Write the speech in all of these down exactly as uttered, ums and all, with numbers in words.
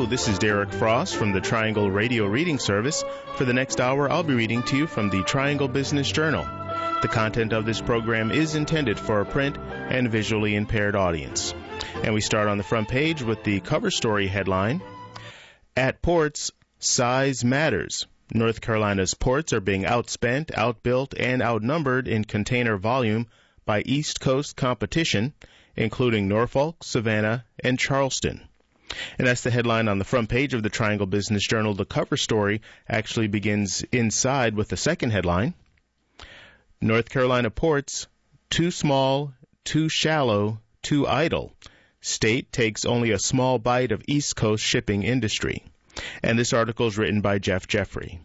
Hello, this is Derek Frost from the Triangle Radio Reading Service. For the next hour, I'll be reading to you from the Triangle Business Journal. The content of this program is intended for a print and visually impaired audience. And we start on the front page with the cover story headline, At Ports, Size Matters. North Carolina's ports are being outspent, outbuilt, and outnumbered in container volume by East Coast competition, including Norfolk, Savannah, and Charleston. And that's the headline on the front page of the Triangle Business Journal. The cover story actually begins inside with the second headline, North Carolina ports, too small, too shallow, too idle. State takes only a small bite of East Coast shipping industry. And this article is written by Jeff Jeffrey.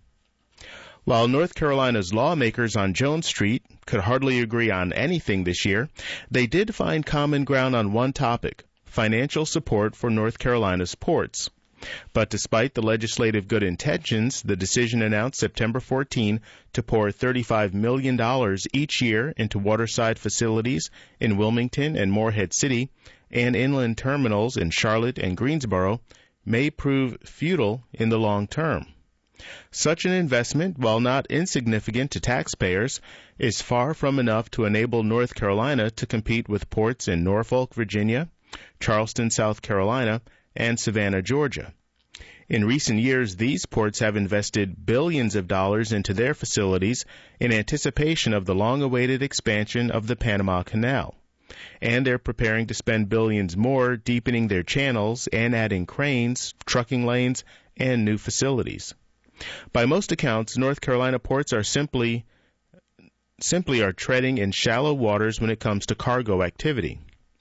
While North Carolina's lawmakers on Jones Street could hardly agree on anything this year, they did find common ground on one topic, financial support for North Carolina's ports. But despite the legislative good intentions, the decision announced September fourteenth to pour thirty-five million dollars each year into waterside facilities in Wilmington and Morehead City and inland terminals in Charlotte and Greensboro may prove futile in the long term. Such an investment, while not insignificant to taxpayers, is far from enough to enable North Carolina to compete with ports in Norfolk, Virginia, Charleston, South Carolina, and Savannah, Georgia. In recent years, these ports have invested billions of dollars into their facilities in anticipation of the long-awaited expansion of the Panama Canal. And they're preparing to spend billions more deepening their channels and adding cranes, trucking lanes, and new facilities. By most accounts, North Carolina ports are simply simply are treading in shallow waters when it comes to cargo activity.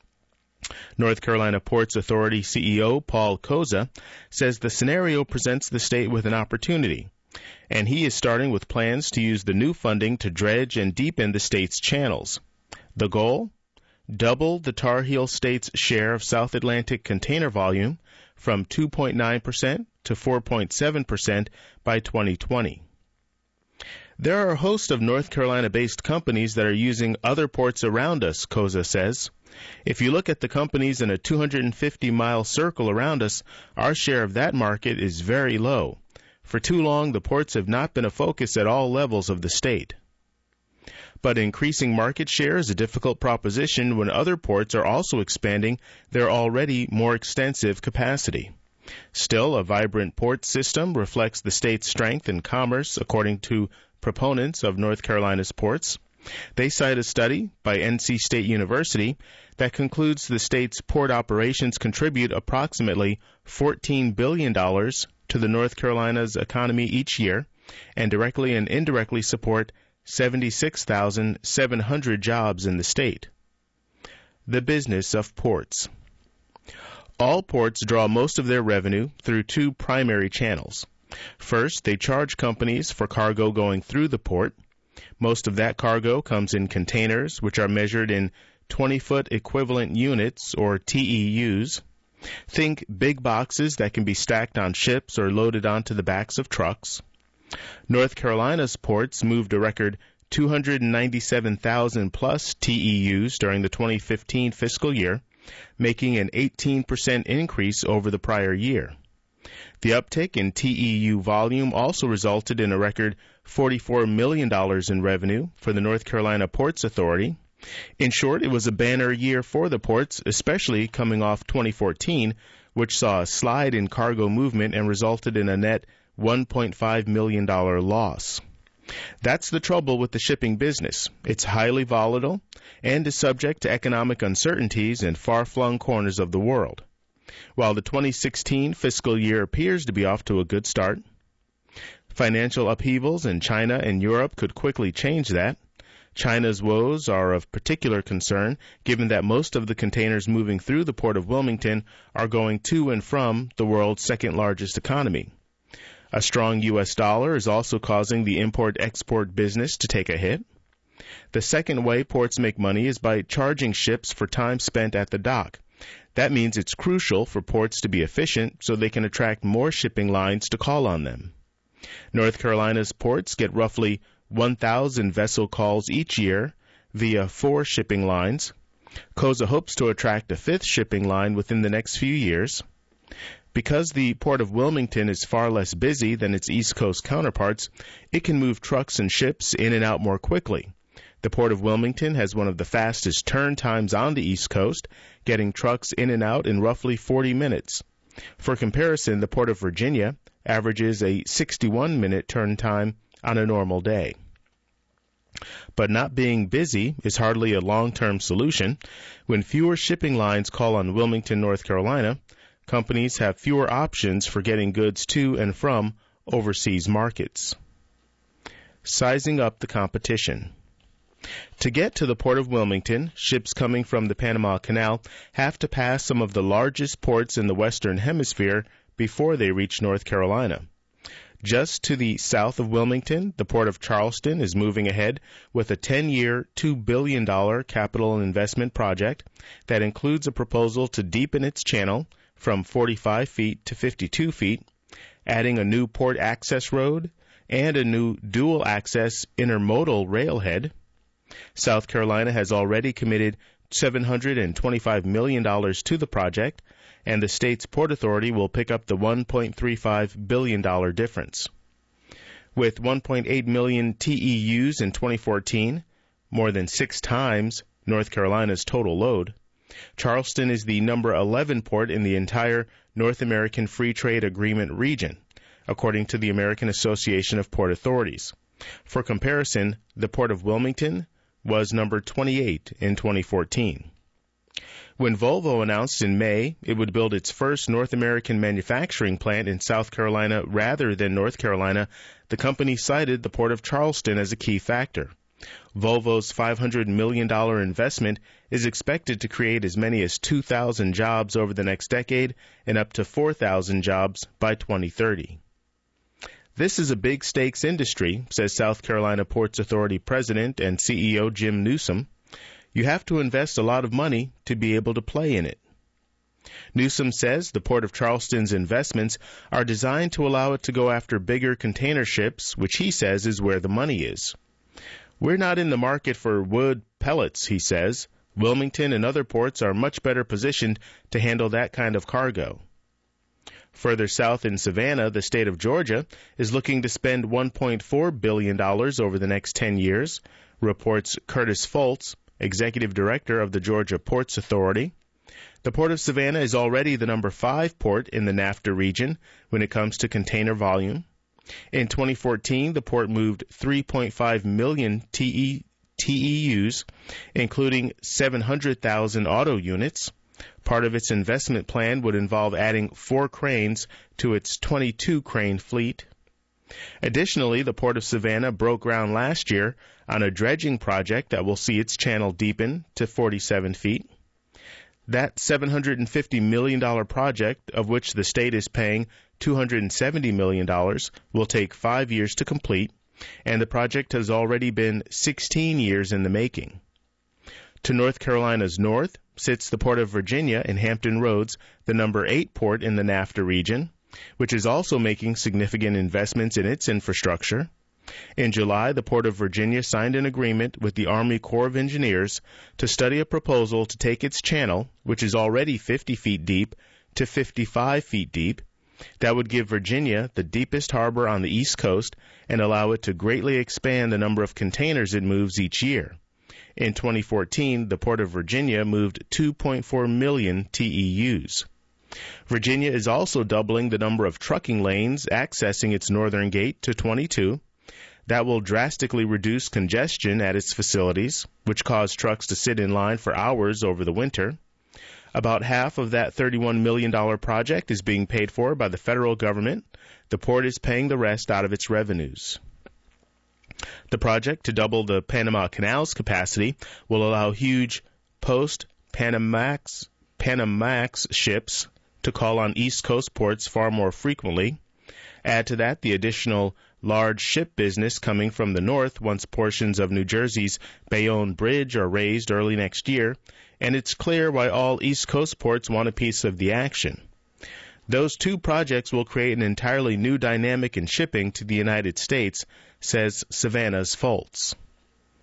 North Carolina Ports Authority C E O Paul Koza says the scenario presents the state with an opportunity, and he is starting with plans to use the new funding to dredge and deepen the state's channels. The goal? Double the Tar Heel State's share of South Atlantic container volume from two point nine percent to four point seven percent by twenty twenty. There are a host of North Carolina-based companies that are using other ports around us, Koza says. If you look at the companies in a two hundred fifty mile circle around us, our share of that market is very low. For too long, the ports have not been a focus at all levels of the state. But increasing market share is a difficult proposition when other ports are also expanding their already more extensive capacity. Still, a vibrant port system reflects the state's strength in commerce, according to proponents of North Carolina's ports. They cite a study by N C State University that concludes the state's port operations contribute approximately fourteen billion dollars to the North Carolina's economy each year and directly and indirectly support seventy-six thousand seven hundred jobs in the state. The business of ports. All ports draw most of their revenue through two primary channels. First, they charge companies for cargo going through the port. Most of that cargo comes in containers, which are measured in twenty-foot equivalent units, or T E Us. Think big boxes that can be stacked on ships or loaded onto the backs of trucks. North Carolina's ports moved a record two hundred ninety-seven thousand plus T E Us during the twenty fifteen fiscal year, making an eighteen percent increase over the prior year. The uptick in T E U volume also resulted in a record forty-four million dollars in revenue for the North Carolina Ports Authority. In short, it was a banner year for the ports, especially coming off twenty fourteen, which saw a slide in cargo movement and resulted in a net one point five million dollars loss. That's the trouble with the shipping business. It's highly volatile and is subject to economic uncertainties in far-flung corners of the world. While the twenty sixteen fiscal year appears to be off to a good start, financial upheavals in China and Europe could quickly change that. China's woes are of particular concern, given that most of the containers moving through the port of Wilmington are going to and from the world's second-largest economy. A strong U S dollar is also causing the import-export business to take a hit. The second way ports make money is by charging ships for time spent at the dock. That means it's crucial for ports to be efficient so they can attract more shipping lines to call on them. North Carolina's ports get roughly one thousand vessel calls each year via four shipping lines. Koza hopes to attract a fifth shipping line within the next few years. Because the Port of Wilmington is far less busy than its East Coast counterparts, it can move trucks and ships in and out more quickly. The Port of Wilmington has one of the fastest turn times on the East Coast, getting trucks in and out in roughly forty minutes. For comparison, the Port of Virginia averages a sixty-one minute turn time on a normal day. But not being busy is hardly a long-term solution. When fewer shipping lines call on Wilmington, North Carolina, companies have fewer options for getting goods to and from overseas markets. Sizing up the competition. To get to the Port of Wilmington, ships coming from the Panama Canal have to pass some of the largest ports in the Western Hemisphere before they reach North Carolina. Just to the south of Wilmington, the Port of Charleston is moving ahead with a ten-year, two billion dollars capital investment project that includes a proposal to deepen its channel from forty-five feet to fifty-two feet, adding a new port access road and a new dual-access intermodal railhead. South Carolina has already committed seven hundred twenty-five million dollars to the project, and the state's Port Authority will pick up the one point three five billion dollars difference. With one point eight million T E Us in twenty fourteen, more than six times North Carolina's total load, Charleston is the number eleven port in the entire North American Free Trade Agreement region, according to the American Association of Port Authorities. For comparison, the Port of Wilmington was number twenty-eight in twenty fourteen. When Volvo announced in May it would build its first North American manufacturing plant in South Carolina rather than North Carolina, the company cited the Port of Charleston as a key factor. Volvo's five hundred million dollars investment is expected to create as many as two thousand jobs over the next decade and up to four thousand jobs by twenty thirty. This is a big stakes industry, says South Carolina Ports Authority President and C E O Jim Newsom. You have to invest a lot of money to be able to play in it. Newsom says the Port of Charleston's investments are designed to allow it to go after bigger container ships, which he says is where the money is. We're not in the market for wood pellets, he says. Wilmington and other ports are much better positioned to handle that kind of cargo. Further south in Savannah, the state of Georgia is looking to spend one point four billion dollars over the next ten years, reports Curtis Foltz, executive director of the Georgia Ports Authority. The Port of Savannah is already the number five port in the NAFTA region when it comes to container volume. In twenty fourteen, the port moved three point five million T E Us, including seven hundred thousand auto units. Part of its investment plan would involve adding four cranes to its twenty-two crane fleet. Additionally, the Port of Savannah broke ground last year on a dredging project that will see its channel deepen to forty-seven feet. That seven hundred fifty million dollars project, of which the state is paying two hundred seventy million dollars, will take five years to complete, and the project has already been sixteen years in the making. To North Carolina's north sits the Port of Virginia in Hampton Roads, the number eight port in the NAFTA region, which is also making significant investments in its infrastructure. In July, the Port of Virginia signed an agreement with the Army Corps of Engineers to study a proposal to take its channel, which is already fifty feet deep, to fifty-five feet deep. That would give Virginia the deepest harbor on the East Coast and allow it to greatly expand the number of containers it moves each year. In twenty fourteen, the Port of Virginia moved two point four million T E Us. Virginia is also doubling the number of trucking lanes accessing its northern gate to twenty-two. That will drastically reduce congestion at its facilities, which cause trucks to sit in line for hours over the winter. About half of that thirty-one million dollars project is being paid for by the federal government. The port is paying the rest out of its revenues. The project to double the Panama Canal's capacity will allow huge post-Panamax Panamax ships to call on East Coast ports far more frequently. Add to that the additional large ship business coming from the north once portions of New Jersey's Bayonne Bridge are raised early next year, and it's clear why all East Coast ports want a piece of the action. Those two projects will create an entirely new dynamic in shipping to the United States, says Savannah's Foltz.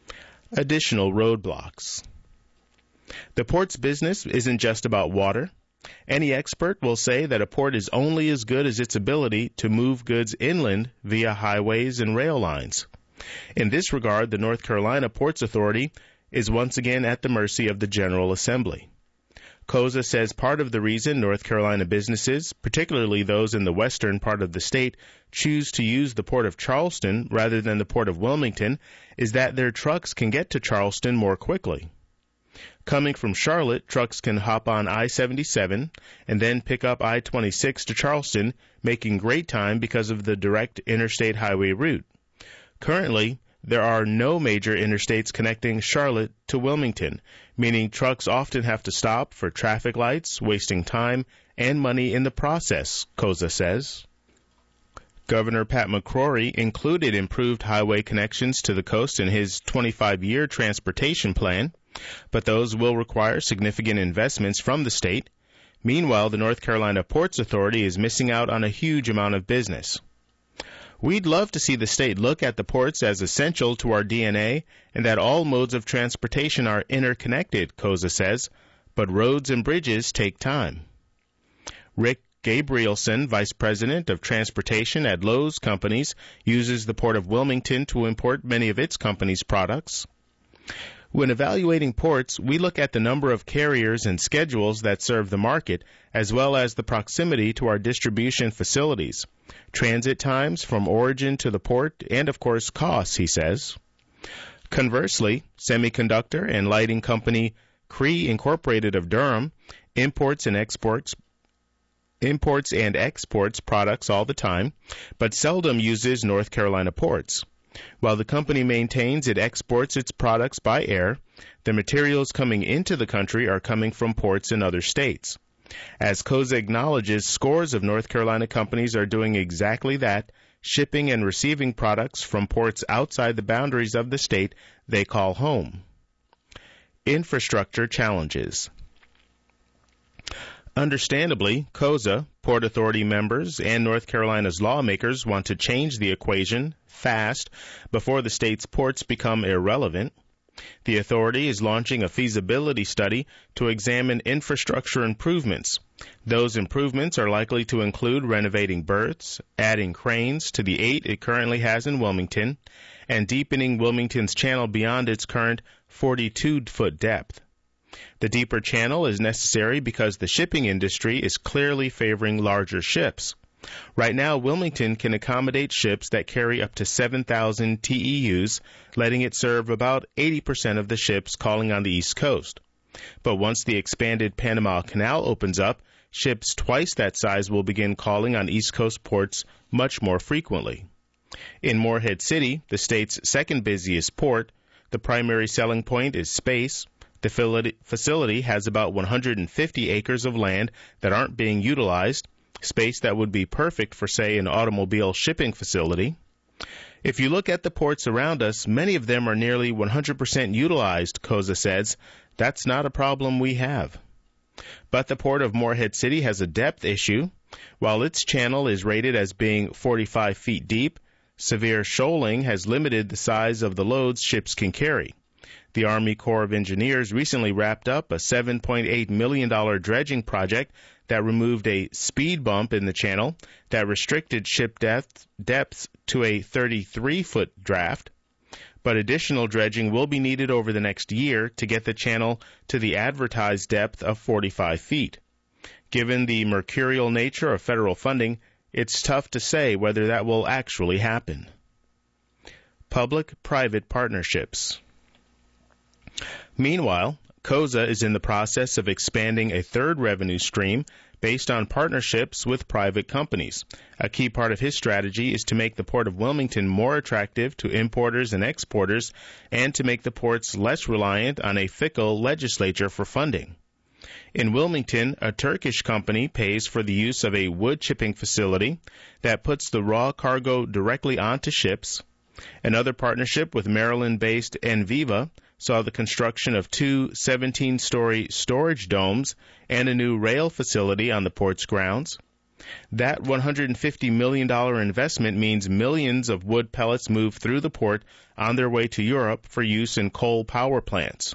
Additional roadblocks. The port's business isn't just about water. Any expert will say that a port is only as good as its ability to move goods inland via highways and rail lines. In this regard, the North Carolina Ports Authority is once again at the mercy of the General Assembly. COSA says part of the reason North Carolina businesses, particularly those in the western part of the state, choose to use the Port of Charleston rather than the Port of Wilmington is that their trucks can get to Charleston more quickly. Coming from Charlotte, trucks can hop on I seventy-seven and then pick up I twenty-six to Charleston, making great time because of the direct interstate highway route. Currently, there are no major interstates connecting Charlotte to Wilmington, meaning trucks often have to stop for traffic lights, wasting time and money in the process, COSA says. Governor Pat McCrory included improved highway connections to the coast in his twenty-five year transportation plan, but those will require significant investments from the state. Meanwhile, the North Carolina Ports Authority is missing out on a huge amount of business. We'd love to see the state look at the ports as essential to our D N A and that all modes of transportation are interconnected, COSA says, but roads and bridges take time. Rick Gabrielson, Vice President of Transportation at Lowe's Companies, uses the Port of Wilmington to import many of its company's products. When evaluating ports, we look at the number of carriers and schedules that serve the market, as well as the proximity to our distribution facilities, transit times from origin to the port, and, of course, costs, he says. Conversely, semiconductor and lighting company Cree Incorporated of Durham imports and exports imports and exports products all the time, but seldom uses North Carolina ports. While the company maintains it exports its products by air, the materials coming into the country are coming from ports in other states. As COSA acknowledges, scores of North Carolina companies are doing exactly that, shipping and receiving products from ports outside the boundaries of the state they call home. Infrastructure challenges. Understandably, COSA, Port Authority members, and North Carolina's lawmakers want to change the equation fast before the state's ports become irrelevant. The authority is launching a feasibility study to examine infrastructure improvements. Those improvements are likely to include renovating berths, adding cranes to the eight it currently has in Wilmington, and deepening Wilmington's channel beyond its current forty-two foot depth. The deeper channel is necessary because the shipping industry is clearly favoring larger ships. Right now, Wilmington can accommodate ships that carry up to seven thousand T E Us, letting it serve about eighty percent of the ships calling on the East Coast. But once the expanded Panama Canal opens up, ships twice that size will begin calling on East Coast ports much more frequently. In Morehead City, the state's second busiest port, the primary selling point is space. The facility has about one hundred fifty acres of land that aren't being utilized, space that would be perfect for, say, an automobile shipping facility. If you look at the ports around us, many of them are nearly one hundred percent utilized, COSA says. That's not a problem we have. But the port of Morehead City has a depth issue. While its channel is rated as being forty-five feet deep, severe shoaling has limited the size of the loads ships can carry. The Army Corps of Engineers recently wrapped up a seven point eight million dollars dredging project that removed a speed bump in the channel that restricted ship depth, depths to a thirty-three foot draft. But additional dredging will be needed over the next year to get the channel to the advertised depth of forty-five feet. Given the mercurial nature of federal funding, it's tough to say whether that will actually happen. Public-private partnerships. Meanwhile, COSA is in the process of expanding a third revenue stream based on partnerships with private companies. A key part of his strategy is to make the Port of Wilmington more attractive to importers and exporters and to make the ports less reliant on a fickle legislature for funding. In Wilmington, a Turkish company pays for the use of a wood chipping facility that puts the raw cargo directly onto ships. Another partnership with Maryland-based Enviva saw the construction of two seventeen-story storage domes and a new rail facility on the port's grounds. That one hundred fifty million dollars investment means millions of wood pellets move through the port on their way to Europe for use in coal power plants.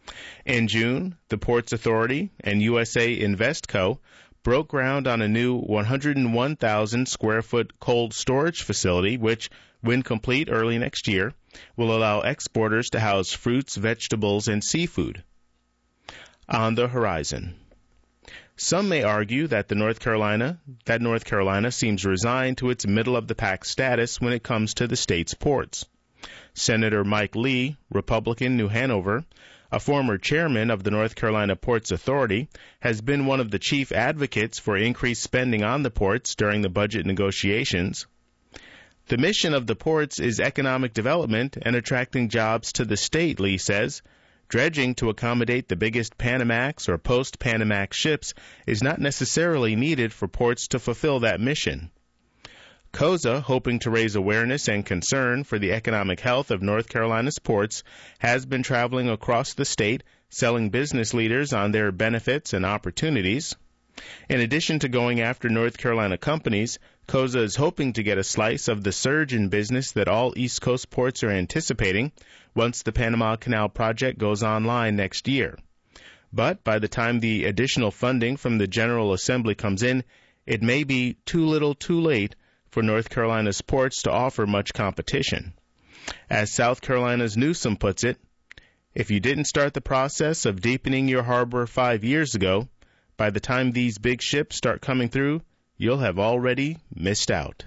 In June, the Ports Authority and U S A Investco broke ground on a new one hundred one thousand square foot cold storage facility, which, when complete early next year, will allow exporters to house fruits, vegetables, and seafood. On the horizon. Some may argue that the North Carolina that North Carolina seems resigned to its middle-of-the-pack status when it comes to the state's ports. Senator Mike Lee, Republican, New Hanover, a former chairman of the North Carolina Ports Authority, has been one of the chief advocates for increased spending on the ports during the budget negotiations. The mission of the ports is economic development and attracting jobs to the state, Lee says. Dredging to accommodate the biggest Panamax or post-Panamax ships is not necessarily needed for ports to fulfill that mission. C O S A, hoping to raise awareness and concern for the economic health of North Carolina's ports, has been traveling across the state, selling business leaders on their benefits and opportunities. In addition to going after North Carolina companies, C O S A is hoping to get a slice of the surge in business that all East Coast ports are anticipating once the Panama Canal project goes online next year. But by the time the additional funding from the General Assembly comes in, it may be too little too late for North Carolina's ports to offer much competition. As South Carolina's Newsom puts it, if you didn't start the process of deepening your harbor five years ago, by the time these big ships start coming through, you'll have already missed out.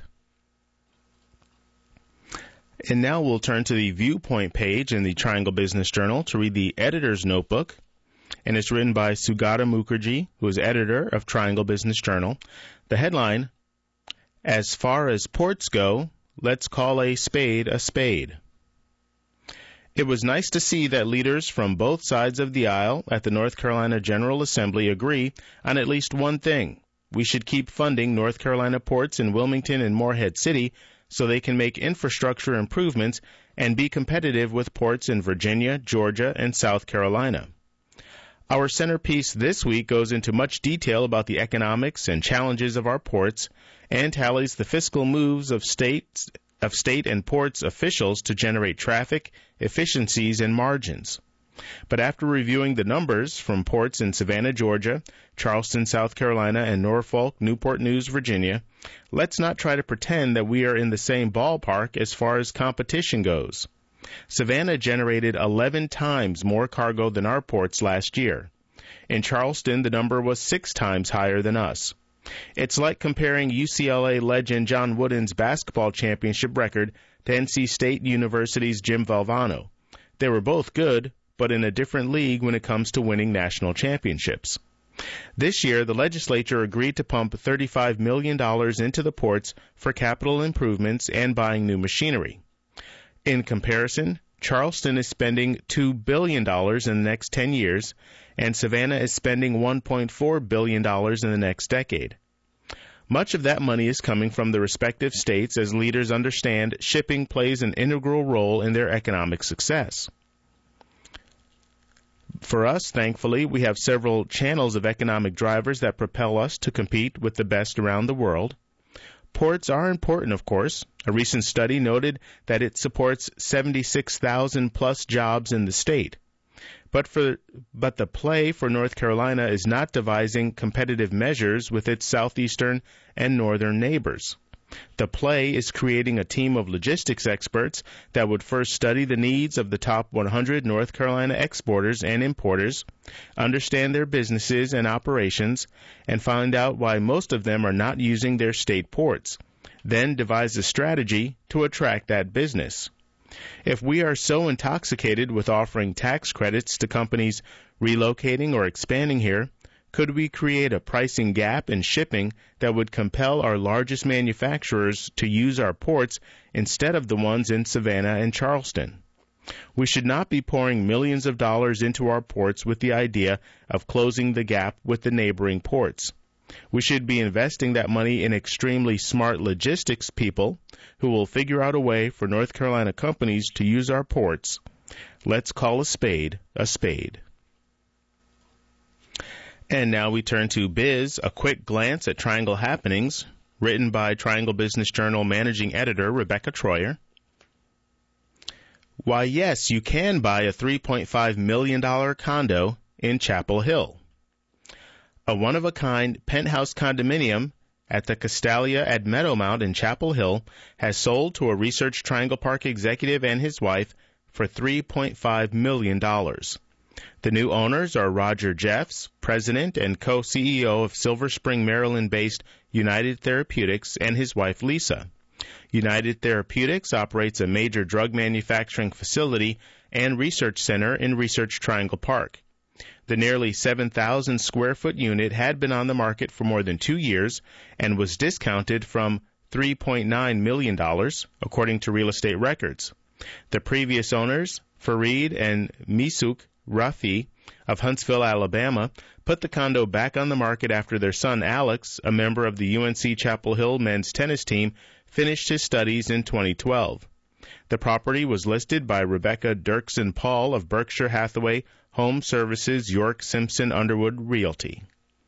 And now we'll turn to the Viewpoint page in the Triangle Business Journal to read the editor's notebook. And it's written by Sugata Mukherjee, who is editor of Triangle Business Journal. The headline, "As far as ports go, let's call a spade a spade." It was nice to see that leaders from both sides of the aisle at the North Carolina General Assembly agree on at least one thing. We should keep funding North Carolina ports in Wilmington and Morehead City so they can make infrastructure improvements and be competitive with ports in Virginia, Georgia, and South Carolina. Our centerpiece this week goes into much detail about the economics and challenges of our ports and tallies the fiscal moves of states, of state and ports officials to generate traffic, efficiencies, and margins. But after reviewing the numbers from ports in Savannah, Georgia, Charleston, South Carolina, and Norfolk, Newport News, Virginia, let's not try to pretend that we are in the same ballpark as far as competition goes. Savannah generated eleven times more cargo than our ports last year. In Charleston, the number was six times higher than us. It's like comparing U C L A legend John Wooden's basketball championship record to N C State University's Jim Valvano. They were both good, but in a different league when it comes to winning national championships. This year, the legislature agreed to pump thirty-five million dollars into the ports for capital improvements and buying new machinery. In comparison, Charleston is spending two billion dollars in the next ten years, and Savannah is spending one point four billion dollars in the next decade. Much of that money is coming from the respective states as leaders understand shipping plays an integral role in their economic success. For us, thankfully, we have several channels of economic drivers that propel us to compete with the best around the world. Ports are important, of course. A recent study noted that it supports seventy-six thousand plus jobs in the state. But for but the play for North Carolina is not devising competitive measures with its southeastern and northern neighbors. The play is creating a team of logistics experts that would first study the needs of the top one hundred North Carolina exporters and importers, understand their businesses and operations, and find out why most of them are not using their state ports, then devise a strategy to attract that business. If we are so intoxicated with offering tax credits to companies relocating or expanding here, could we create a pricing gap in shipping that would compel our largest manufacturers to use our ports instead of the ones in Savannah and Charleston? We should not be pouring millions of dollars into our ports with the idea of closing the gap with the neighboring ports. We should be investing that money in extremely smart logistics people who will figure out a way for North Carolina companies to use our ports. Let's call a spade a spade. And now we turn to Biz, a quick glance at Triangle happenings, written by Triangle Business Journal managing editor Rebecca Troyer. Why, yes, you can buy a three point five million dollars condo in Chapel Hill. A one-of-a-kind penthouse condominium at the Castalia at Meadowmount in Chapel Hill has sold to a Research Triangle Park executive and his wife for three point five million dollars. The new owners are Roger Jeffs, president and co-C E O of Silver Spring, Maryland-based United Therapeutics, and his wife Lisa. United Therapeutics operates a major drug manufacturing facility and research center in Research Triangle Park. The nearly seven thousand square foot unit had been on the market for more than two years and was discounted from three point nine million dollars, according to real estate records. The previous owners, Fareed and Misuk Rafi of Huntsville, Alabama, put the condo back on the market after their son Alex, a member of the U N C Chapel Hill men's tennis team, finished his studies in twenty twelve. The property was listed by Rebecca Dirksen Paul of Berkshire Hathaway Home Services York Simpson Underwood Realty.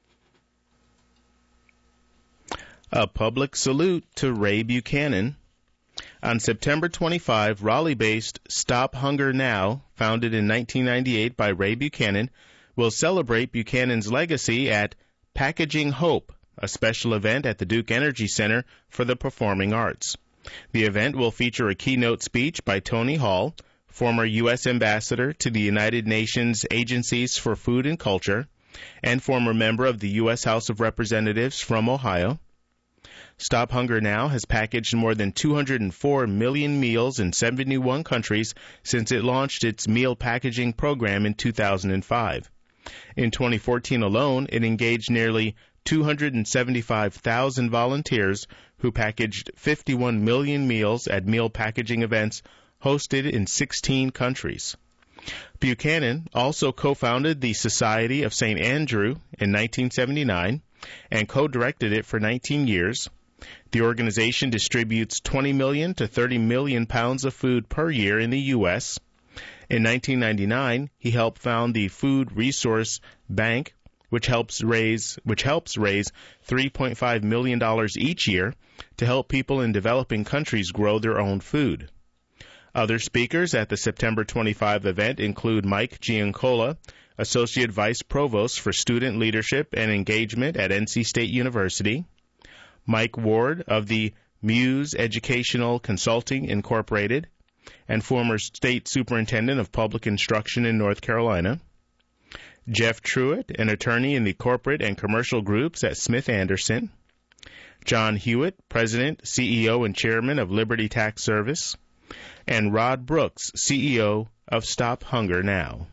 A public salute to Ray Buchanan. On September twenty-fifth, Raleigh-based Stop Hunger Now, founded in nineteen ninety-eight by Ray Buchanan, will celebrate Buchanan's legacy at Packaging Hope, a special event at the Duke Energy Center for the Performing Arts. The event will feature a keynote speech by Tony Hall, former U S ambassador to the United Nations Agencies for Food and Culture, and former member of the U S House of Representatives from Ohio. Stop Hunger Now has packaged more than two hundred four million meals in seventy-one countries since it launched its meal packaging program in two thousand five. In twenty fourteen alone, it engaged nearly two hundred seventy-five thousand volunteers who packaged fifty-one million meals at meal packaging events hosted in sixteen countries. Buchanan also co-founded the Society of Saint Andrew in nineteen seventy-nine and co-directed it for nineteen years. The organization distributes twenty million to thirty million pounds of food per year in the U S. In nineteen ninety-nine, he helped found the Food Resource Bank, which helps raise which helps raise three point five million dollars each year to help people in developing countries grow their own food. Other speakers at the September twenty-fifth event include Mike Giancola, Associate Vice Provost for Student Leadership and Engagement at N C State University, Mike Ward of the Muse Educational Consulting Incorporated, and former State Superintendent of Public Instruction in North Carolina, Jeff Truitt, an attorney in the corporate and commercial groups at Smith Anderson, John Hewitt, President, C E O, and Chairman of Liberty Tax Service, and Rod Brooks, C E O of Stop Hunger Now.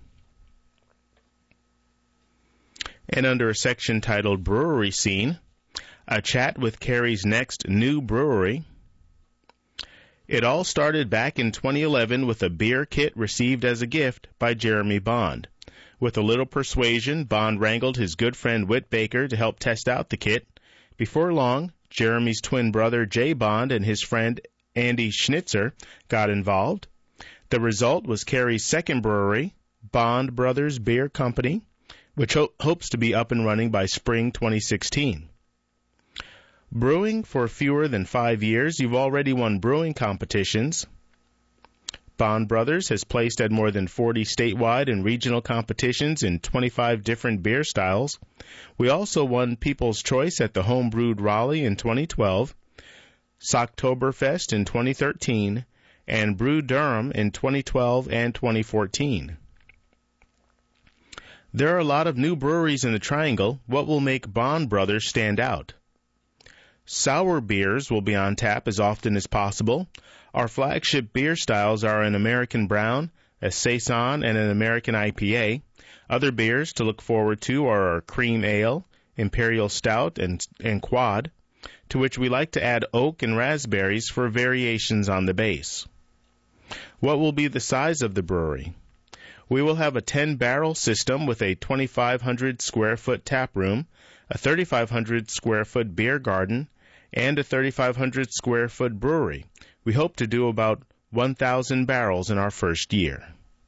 And under a section titled Brewery Scene, a chat with Carey's next new brewery. It all started back in twenty eleven with a beer kit received as a gift by Jeremy Bond. With a little persuasion, Bond wrangled his good friend Whit Baker to help test out the kit. Before long, Jeremy's twin brother Jay Bond and his friend Andy Schnitzer got involved. The result was Carey's second brewery, Bond Brothers Beer Company, which ho- hopes to be up and running by spring twenty sixteen. Brewing for fewer than five years, you've already won brewing competitions. Bond Brothers has placed at more than forty statewide and regional competitions in twenty-five different beer styles. We also won People's Choice at the Homebrewed Raleigh in twenty twelve, Socktoberfest in twenty thirteen, and Brew Durham in twenty twelve and twenty fourteen. There are a lot of new breweries in the Triangle. What will make Bond Brothers stand out? Sour beers will be on tap as often as possible. Our flagship beer styles are an American Brown, a Saison, and an American I P A. Other beers to look forward to are our Cream Ale, Imperial Stout, and, and Quad, to which we like to add oak and raspberries for variations on the base. What will be the size of the brewery? We will have a ten-barrel system with a twenty-five hundred square foot tap room, a thirty-five hundred square foot beer garden, and a thirty-five hundred square foot brewery. We hope to do about one thousand barrels in our first year.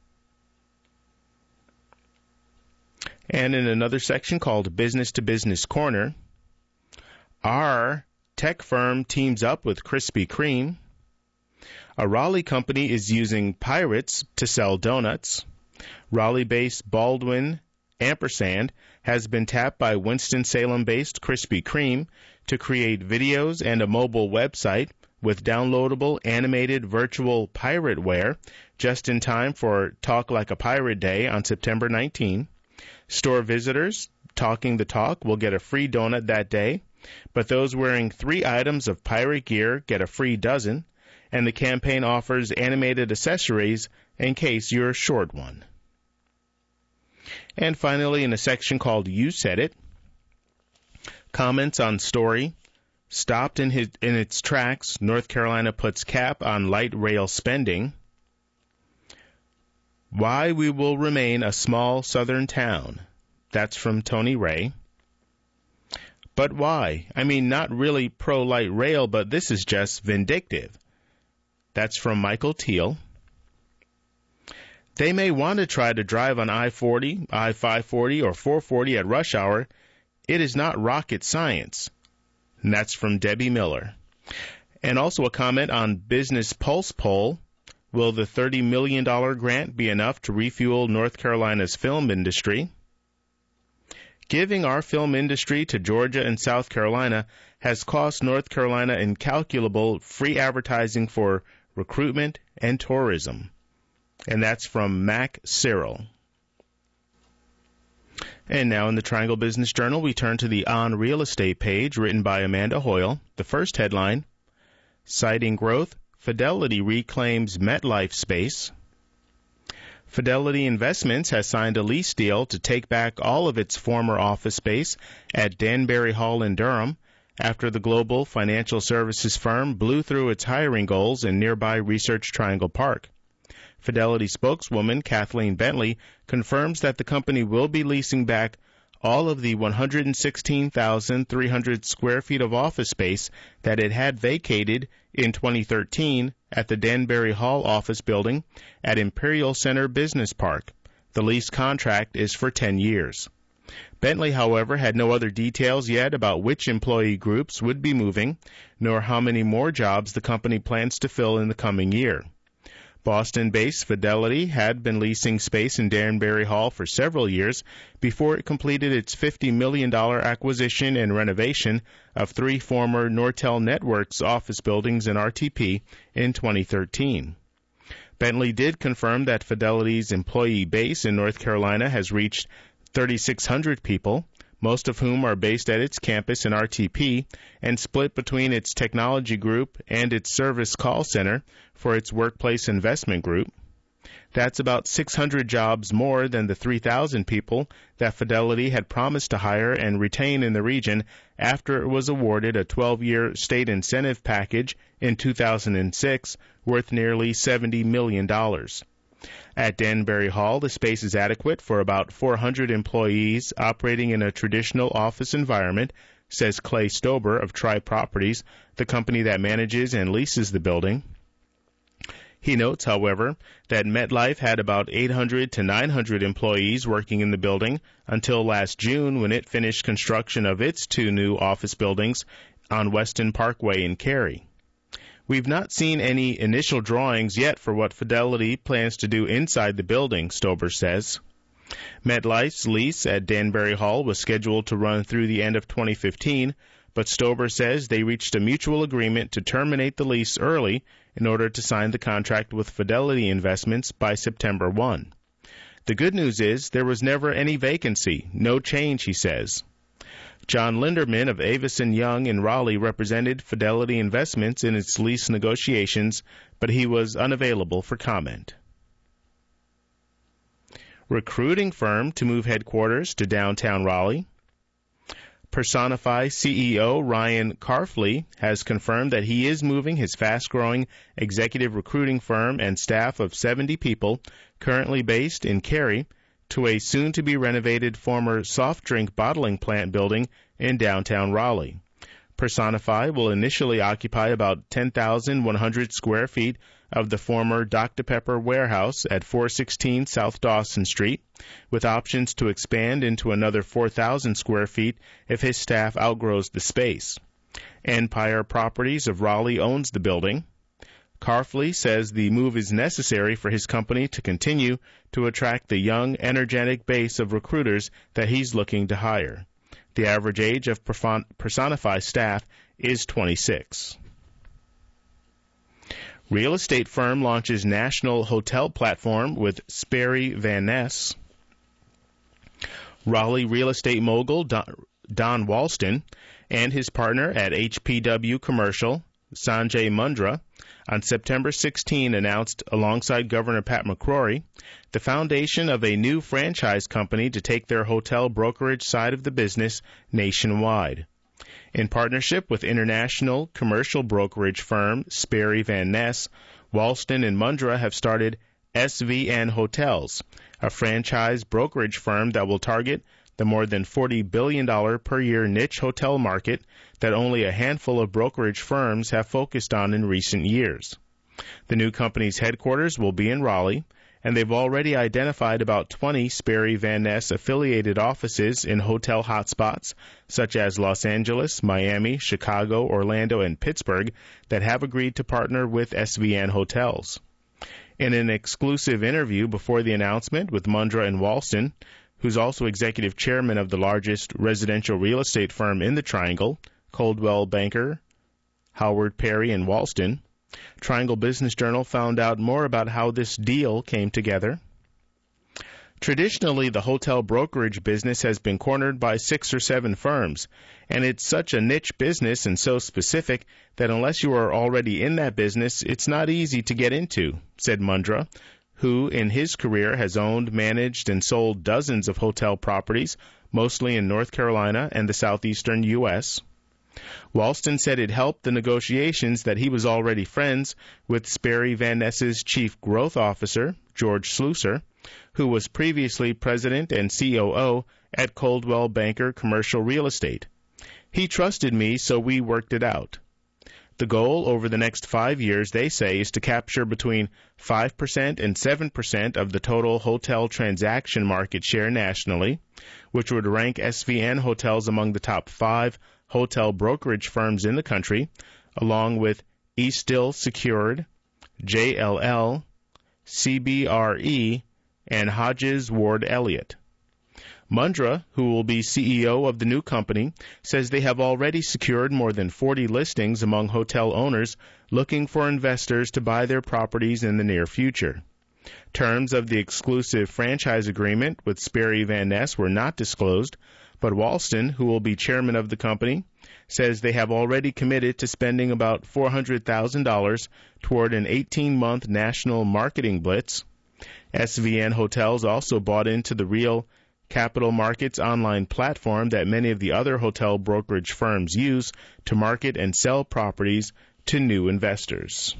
And in another section called Business to Business Corner, our tech firm teams up with Krispy Kreme. A Raleigh company is using pirates to sell donuts. Raleigh-based Baldwin Ampersand has been tapped by Winston-Salem-based Krispy Kreme to create videos and a mobile website with downloadable animated virtual pirateware just in time for Talk Like a Pirate Day on September nineteenth. Store visitors talking the talk will get a free donut that day, but those wearing three items of pirate gear get a free dozen, and the campaign offers animated accessories in case you're short one. And finally, in a section called You Said It, comments on story, stopped in, his, in its tracks, North Carolina puts cap on light rail spending. Why we will remain a small southern town. That's from Tony Ray. But why? I mean, not really pro-light rail, but this is just vindictive. That's from Michael Teal. They may want to try to drive on I forty, I five forty, or four forty at rush hour. It is not rocket science. And that's from Debbie Miller. And also a comment on Business Pulse poll. Will the thirty million dollars grant be enough to refuel North Carolina's film industry? Giving our film industry to Georgia and South Carolina has cost North Carolina incalculable free advertising for recruitment and tourism. And that's from Mac Cyril. And now in the Triangle Business Journal, we turn to the On Real Estate page written by Amanda Hoyle. The first headline, citing growth, Fidelity reclaims MetLife space. Fidelity Investments has signed a lease deal to take back all of its former office space at Danbury Hall in Durham after the global financial services firm blew through its hiring goals in nearby Research Triangle Park. Fidelity spokeswoman Kathleen Bentley confirms that the company will be leasing back all of the one hundred sixteen thousand three hundred square feet of office space that it had vacated in twenty thirteen at the Danbury Hall office building at Imperial Center Business Park. The lease contract is for ten years. Bentley, however, had no other details yet about which employee groups would be moving, nor how many more jobs the company plans to fill in the coming year. Boston-based Fidelity had been leasing space in Danbury Hall for several years before it completed its fifty million dollars acquisition and renovation of three former Nortel Networks office buildings in R T P in twenty thirteen. Bentley did confirm that Fidelity's employee base in North Carolina has reached thirty-six hundred people, most of whom are based at its campus in R T P and split between its technology group and its service call center for its workplace investment group. That's about six hundred jobs more than the three thousand people that Fidelity had promised to hire and retain in the region after it was awarded a twelve-year state incentive package in two thousand six worth nearly seventy million dollars. At Danbury Hall, the space is adequate for about four hundred employees operating in a traditional office environment, says Clay Stober of Tri Properties, the company that manages and leases the building. He notes, however, that MetLife had about eight hundred to nine hundred employees working in the building until last June when it finished construction of its two new office buildings on Weston Parkway in Cary. We've not seen any initial drawings yet for what Fidelity plans to do inside the building, Stober says. MetLife's lease at Danbury Hall was scheduled to run through the end of twenty fifteen, but Stober says they reached a mutual agreement to terminate the lease early in order to sign the contract with Fidelity Investments by September first. The good news is there was never any vacancy, no change, he says. John Linderman of Avison Young in Raleigh represented Fidelity Investments in its lease negotiations, but he was unavailable for comment. Recruiting firm to move headquarters to downtown Raleigh. Personify C E O Ryan Carfley has confirmed that he is moving his fast-growing executive recruiting firm and staff of seventy people, currently based in Cary, to a soon-to-be-renovated former soft drink bottling plant building in downtown Raleigh. Personify will initially occupy about ten thousand one hundred square feet of the former Doctor Pepper warehouse at four sixteen South Dawson Street, with options to expand into another four thousand square feet if his staff outgrows the space. Empire Properties of Raleigh owns the building. Carfley says the move is necessary for his company to continue to attract the young, energetic base of recruiters that he's looking to hire. The average age of Personify staff is twenty-six. Real estate firm launches national hotel platform with Sperry Van Ness. Raleigh real estate mogul Don, Don Walston and his partner at H P W Commercial, Sanjay Mundra, on September sixteenth announced, alongside Governor Pat McCrory, the foundation of a new franchise company to take their hotel brokerage side of the business nationwide. In partnership with international commercial brokerage firm Sperry Van Ness, Walston and Mundra have started S V N Hotels, a franchise brokerage firm that will target the more than forty billion dollars per year niche hotel market that only a handful of brokerage firms have focused on in recent years. The new company's headquarters will be in Raleigh, and they've already identified about twenty Sperry Van Ness affiliated offices in hotel hotspots such as Los Angeles, Miami, Chicago, Orlando, and Pittsburgh that have agreed to partner with S V N Hotels. In an exclusive interview before the announcement with Mundra and Walston, who's also executive chairman of the largest residential real estate firm in the Triangle, Coldwell Banker, Howard Perry, and Walston, Triangle Business Journal found out more about how this deal came together. Traditionally, the hotel brokerage business has been cornered by six or seven firms, and it's such a niche business and so specific that unless you are already in that business, it's not easy to get into, said Mundra, who in his career has owned, managed, and sold dozens of hotel properties, mostly in North Carolina and the southeastern U S Walston said it helped the negotiations that he was already friends with Sperry Van Ness's chief growth officer, George Slusser, who was previously president and C O O at Coldwell Banker Commercial Real Estate. He trusted me, so we worked it out. The goal over the next five years, they say, is to capture between five percent and seven percent of the total hotel transaction market share nationally, which would rank S V N Hotels among the top five hotel brokerage firms in the country, along with Eastill Secured, J L L, C B R E, and Hodges Ward Elliott. Mundra, who will be C E O of the new company, says they have already secured more than forty listings among hotel owners looking for investors to buy their properties in the near future. Terms of the exclusive franchise agreement with Sperry Van Ness were not disclosed, but Walston, who will be chairman of the company, says they have already committed to spending about four hundred thousand dollars toward an eighteen-month national marketing blitz. S V N Hotels also bought into the Real Capital Markets online platform that many of the other hotel brokerage firms use to market and sell properties to new investors.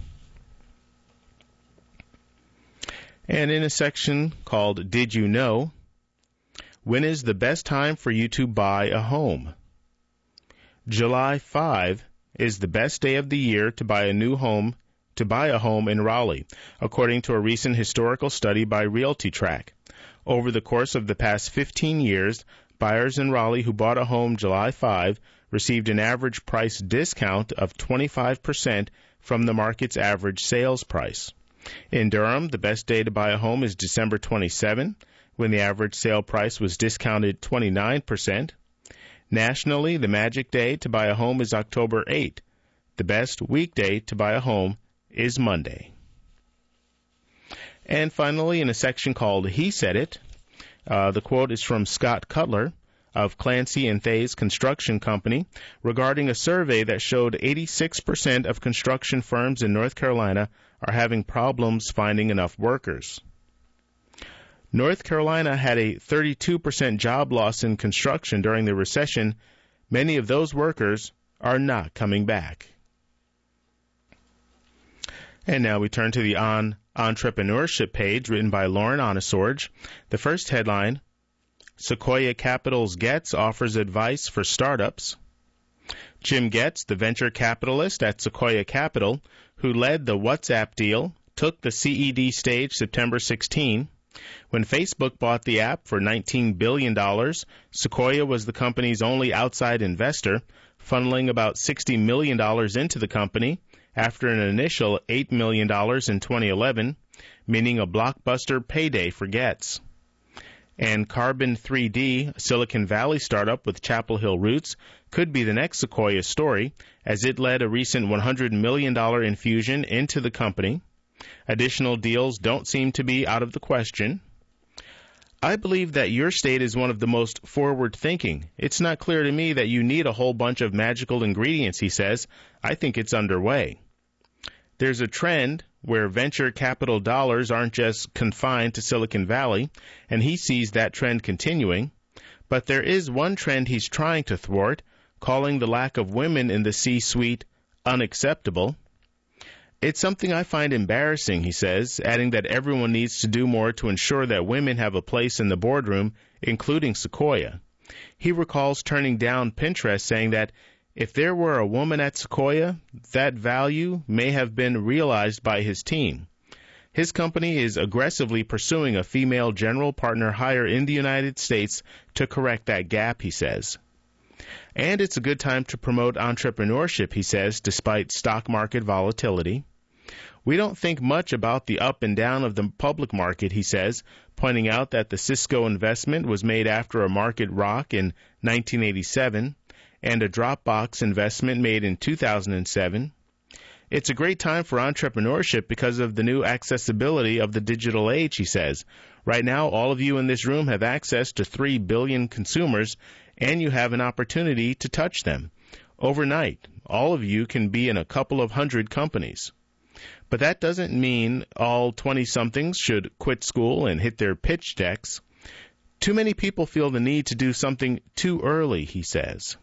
And in a section called Did You Know? When is the best time for you to buy a home? July fifth is the best day of the year to buy a new home, to buy a home in Raleigh, according to a recent historical study by RealtyTrack. Over the course of the past fifteen years, buyers in Raleigh who bought a home July fifth received an average price discount of twenty-five percent from the market's average sales price. In Durham, the best day to buy a home is December twenty-seventh, when the average sale price was discounted twenty-nine percent. Nationally, the magic day to buy a home is October eighth. The best weekday to buy a home is Monday. And finally, in a section called He Said It, uh, the quote is from Scott Cutler of Clancy and Thays Construction Company regarding a survey that showed eighty-six percent of construction firms in North Carolina are having problems finding enough workers. North Carolina had a thirty-two percent job loss in construction during the recession. Many of those workers are not coming back. And now we turn to the On Entrepreneurship page written by Lauren Onesorge. The first headline, Sequoia Capital's Getz offers advice for startups. Jim Getz, the venture capitalist at Sequoia Capital, who led the WhatsApp deal, took the C E D stage September sixteenth. When Facebook bought the app for nineteen billion dollars, Sequoia was the company's only outside investor, funneling about sixty million dollars into the company after an initial eight million dollars in twenty eleven, meaning a blockbuster payday for Getz. And Carbon three D, a Silicon Valley startup with Chapel Hill roots, could be the next Sequoia story, as it led a recent one hundred million dollars infusion into the company. Additional deals don't seem to be out of the question. I believe that your state is one of the most forward-thinking. It's not clear to me that you need a whole bunch of magical ingredients, he says. I think it's underway. There's a trend where venture capital dollars aren't just confined to Silicon Valley, and he sees that trend continuing. But there is one trend he's trying to thwart, calling the lack of women in the C-suite unacceptable. It's something I find embarrassing, he says, adding that everyone needs to do more to ensure that women have a place in the boardroom, including Sequoia. He recalls turning down Pinterest, saying that if there were a woman at Sequoia, that value may have been realized by his team. His company is aggressively pursuing a female general partner hire in the United States to correct that gap, he says. And it's a good time to promote entrepreneurship, he says, despite stock market volatility. We don't think much about the up and down of the public market, he says, pointing out that the Cisco investment was made after a market rock in nineteen eighty-seven and a Dropbox investment made in two thousand seven. It's a great time for entrepreneurship because of the new accessibility of the digital age, he says. Right now, all of you in this room have access to three billion consumers, and you have an opportunity to touch them. Overnight, all of you can be in a couple of hundred companies. But that doesn't mean all twenty-somethings should quit school and hit their pitch decks. Too many people feel the need to do something too early, he says.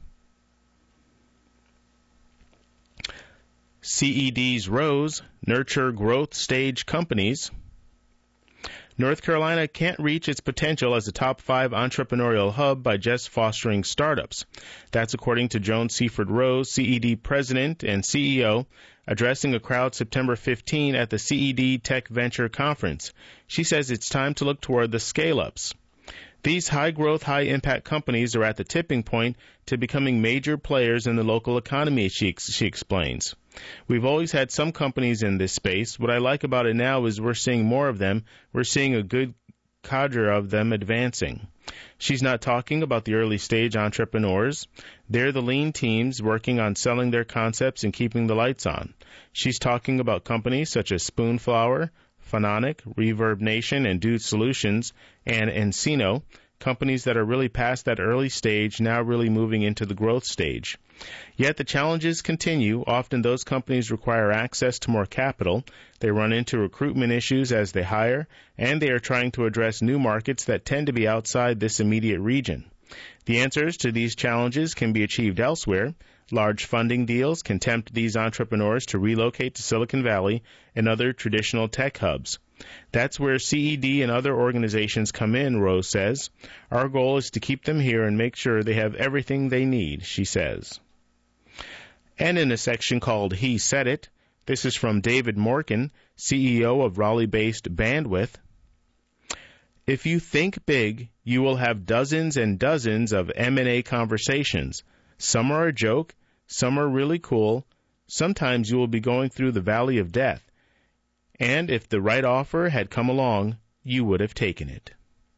C E D's Rose, nurture growth stage companies. North Carolina can't reach its potential as a top five entrepreneurial hub by just fostering startups. That's according to Joan Seaford Rose, C E D president and C E O, addressing a crowd September fifteenth at the C E D Tech Venture Conference. She says it's time to look toward the scale-ups. These high-growth, high-impact companies are at the tipping point to becoming major players in the local economy, she, she explains. We've always had some companies in this space. What I like about it now is we're seeing more of them. We're seeing a good cadre of them advancing. She's not talking about the early-stage entrepreneurs. They're the lean teams working on selling their concepts and keeping the lights on. She's talking about companies such as Spoonflower, Phononic, Reverb Nation, and Dude Solutions, and Encino, companies that are really past that early stage, now really moving into the growth stage. Yet the challenges continue. Often those companies require access to more capital. They run into recruitment issues as they hire, and they are trying to address new markets that tend to be outside this immediate region. The answers to these challenges can be achieved elsewhere. Large funding deals can tempt these entrepreneurs to relocate to Silicon Valley and other traditional tech hubs. That's where C E D and other organizations come in, Rose says. Our goal is to keep them here and make sure they have everything they need, she says. And in a section called He Said It, this is from David Morkin, C E O of Raleigh-based Bandwidth. If you think big, you will have dozens and dozens of M and A conversations. Some are a joke, some are really cool. Sometimes you will be going through the valley of death. And if the right offer had come along, you would have taken it.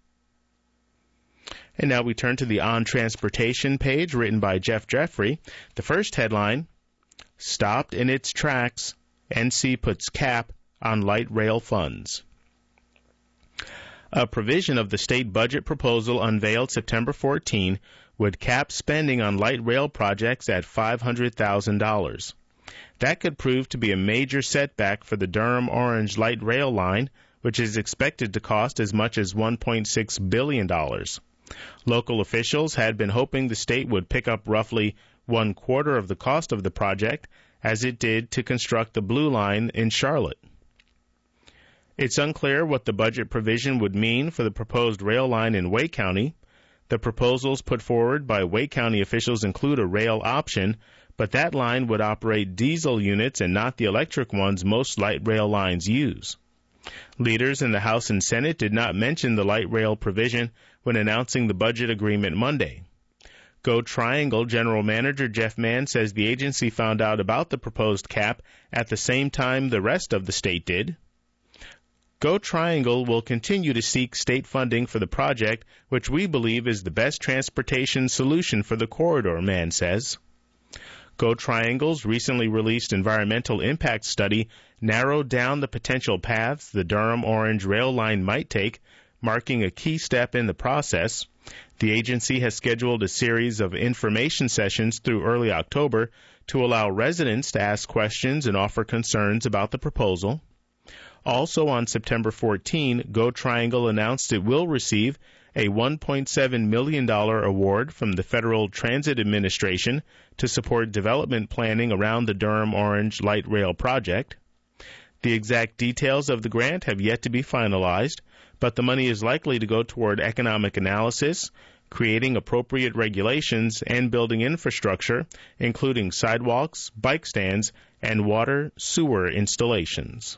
And now we turn to the On Transportation page written by Jeff Jeffrey. The first headline, Stopped in its tracks, N C puts cap on light rail funds. A provision of the state budget proposal unveiled September fourteenth would cap spending on light rail projects at five hundred thousand dollars. That could prove to be a major setback for the Durham-Orange light rail line, which is expected to cost as much as one point six billion dollars. Local officials had been hoping the state would pick up roughly one quarter of the cost of the project, as it did to construct the Blue Line in Charlotte. It's unclear what the budget provision would mean for the proposed rail line in Wake County. The proposals put forward by Wake County officials include a rail option, but that line would operate diesel units and not the electric ones most light rail lines use. Leaders in the House and Senate did not mention the light rail provision when announcing the budget agreement Monday. Go Triangle General Manager Jeff Mann says the agency found out about the proposed cap at the same time the rest of the state did. Go Triangle will continue to seek state funding for the project, which we believe is the best transportation solution for the corridor, Mann says. Go Triangle's recently released environmental impact study narrowed down the potential paths the Durham-Orange rail line might take, marking a key step in the process. The agency has scheduled a series of information sessions through early October to allow residents to ask questions and offer concerns about the proposal. Also on September fourteenth, Go Triangle announced it will receive a one point seven million dollars award from the Federal Transit Administration to support development planning around the Durham-Orange Light Rail project. The exact details of the grant have yet to be finalized, but the money is likely to go toward economic analysis, creating appropriate regulations, and building infrastructure, including sidewalks, bike stands, and water sewer installations.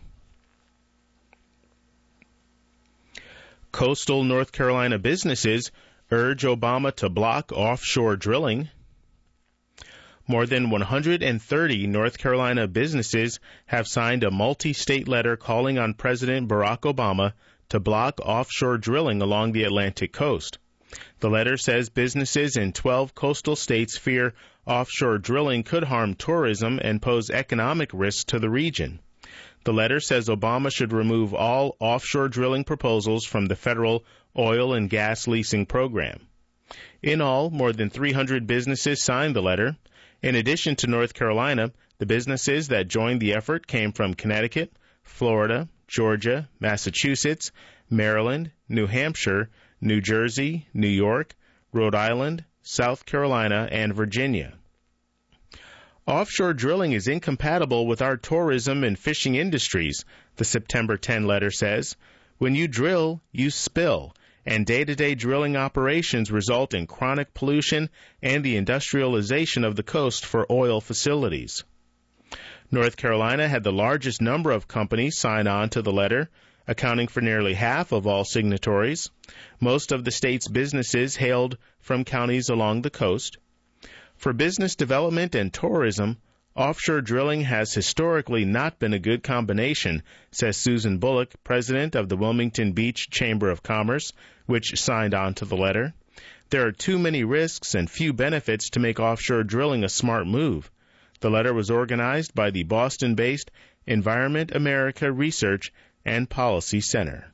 Coastal North Carolina businesses urge Obama to block offshore drilling. More than one hundred thirty North Carolina businesses have signed a multi-state letter calling on President Barack Obama to block offshore drilling along the Atlantic coast. The letter says businesses in twelve coastal states fear offshore drilling could harm tourism and pose economic risks to the region. The letter says Obama should remove all offshore drilling proposals from the federal oil and gas leasing program. In all, more than three hundred businesses signed the letter. In addition to North Carolina, the businesses that joined the effort came from Connecticut, Florida, Georgia, Massachusetts, Maryland, New Hampshire, New Jersey, New York, Rhode Island, South Carolina, and Virginia. Offshore drilling is incompatible with our tourism and fishing industries, the September tenth letter says. When you drill, you spill, and day-to-day drilling operations result in chronic pollution and the industrialization of the coast for oil facilities. North Carolina had the largest number of companies sign on to the letter, accounting for nearly half of all signatories. Most of the state's businesses hailed from counties along the coast. For business development and tourism, offshore drilling has historically not been a good combination, says Susan Bullock, president of the Wilmington Beach Chamber of Commerce, which signed on to the letter. There are too many risks and few benefits to make offshore drilling a smart move. The letter was organized by the Boston-based Environment America Research and Policy Center.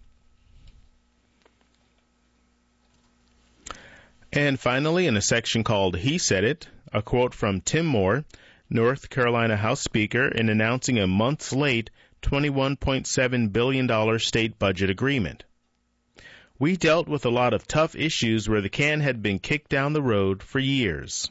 And finally, in a section called He Said It, a quote from Tim Moore, North Carolina House Speaker, in announcing a months late twenty-one point seven billion dollars state budget agreement. We dealt with a lot of tough issues where the can had been kicked down the road for years.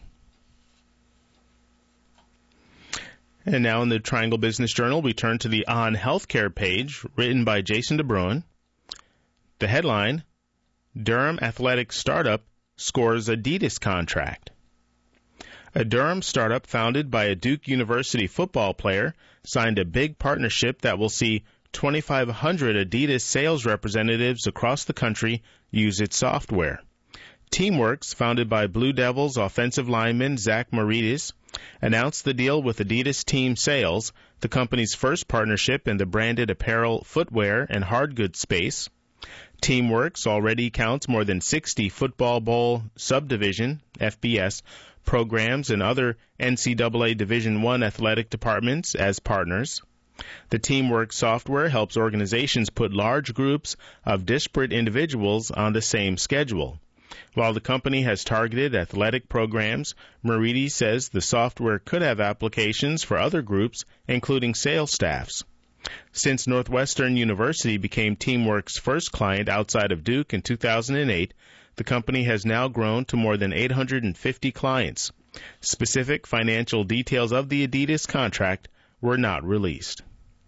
And now in the Triangle Business Journal, we turn to the On Healthcare page, written by Jason DeBruin. The headline, Durham Athletic Startup Scores Adidas Contract. A Durham startup founded by a Duke University football player signed a big partnership that will see twenty-five hundred Adidas sales representatives across the country use its software. Teamworks, founded by Blue Devils offensive lineman Zach Marides, announced the deal with Adidas Team Sales, the company's first partnership in the branded apparel, footwear, and hard goods space. Teamworks already counts more than sixty Football Bowl Subdivision, F B S, programs and other N C double A Division I athletic departments as partners. The Teamworks software helps organizations put large groups of disparate individuals on the same schedule. While the company has targeted athletic programs, Marides says the software could have applications for other groups, including sales staffs. Since Northwestern University became Teamworks' first client outside of Duke in two thousand eight, the company has now grown to more than eight hundred fifty clients. Specific financial details of the Adidas contract were not released.